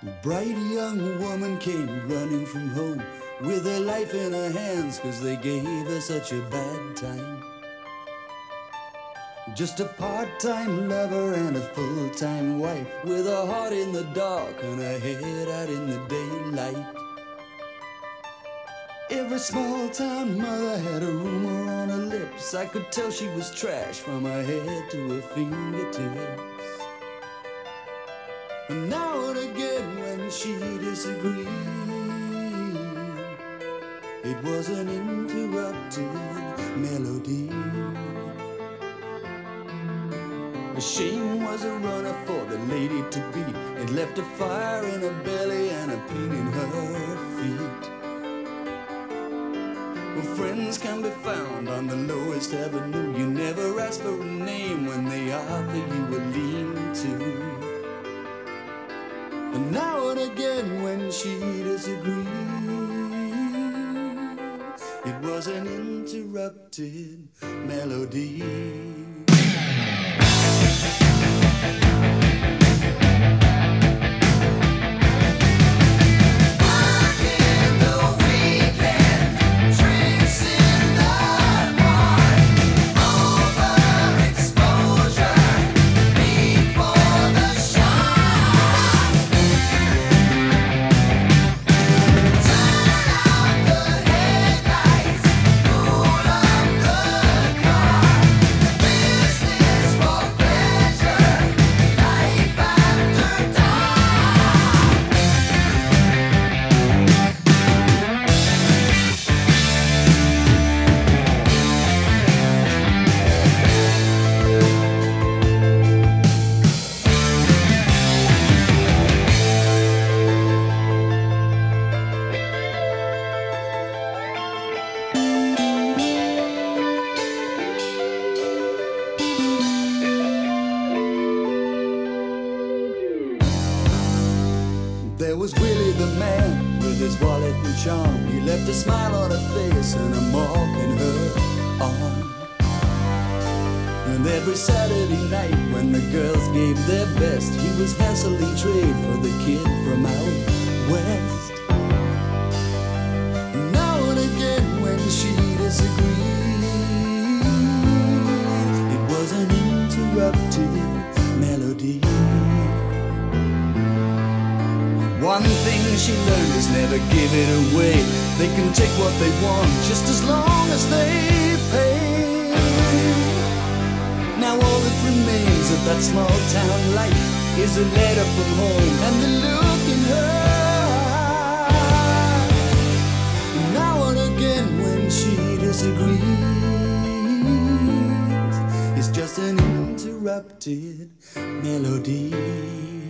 Bright young woman came running from home with her life in her hands, 'cause they gave her such a bad time. Just a part-time lover and a full-time wife, with her heart in the dark and her head out in the daylight. Every small-town mother had a rumor on her lips. I could tell she was trash from her head to her fingertips. And now and again when she disagreed, it was an interrupted melody. Shame was a runner for the lady to be. It left a fire in her belly and a pain in her feet. Well, friends can be found on the lowest avenue. You never ask for a name when they offer you a lean-to. And now and again when she disagreed, it was an interrupted melody. There was Willie the man with his wallet and charm. He left a smile on her face and a mark in her arm. And every Saturday night when the girls gave their best, he was hassling trade for the kid from out west. And now and again when she disagreed, it was an interrupted melody. One thing she learned is never give it away. They can take what they want just as long as they pay. Now all that remains of that small town life is a letter from home and the look in her eye. Now and again when she disagrees, it's just an interrupted melody.